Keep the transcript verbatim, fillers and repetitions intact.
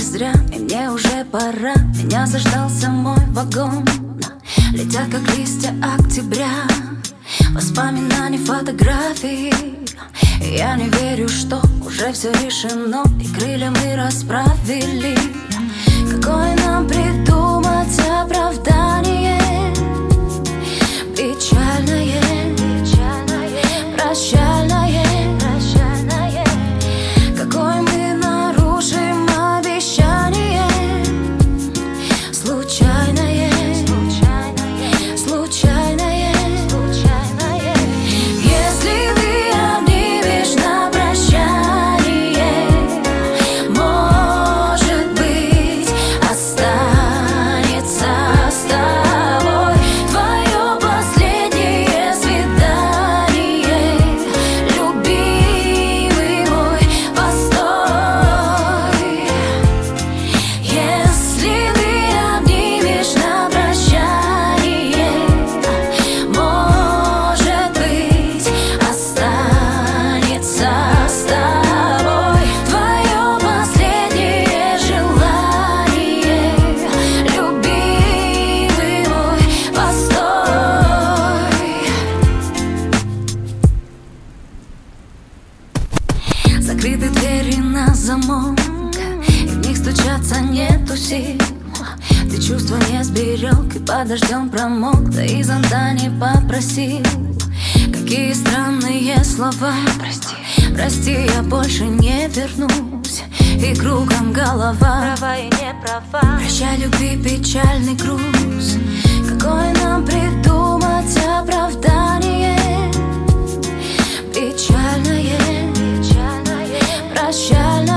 зря, и мне уже пора. Меня заждался мой вагон, летят как листья октября. Воспоминаний, фотографий. И я не верю, что уже все решено, и крылья мы расправили. Какое нам придумать оправдание? Печальное, прощальное. Какое мы нарушим обещание? Случайное, случайное. Если ты обнимешь на прощание, может быть, останется с тобой твое последнее свидание. Любимый мой, постой. Если ты обнимешь на прощание, может быть, останется с тобой твое последнее желание. Любимый мой, постой. Закрыты двери на замок, и в них стучаться нету сил. Ты чувства не сберег и под дождем промок, да и зонта не попросил. Какие странные слова. Прости, прости, я больше не вернусь, и кругом голова. Права и не права. Прощай, любви, печальный груз. Какое нам придумать оправдание? Печальное, прощальное.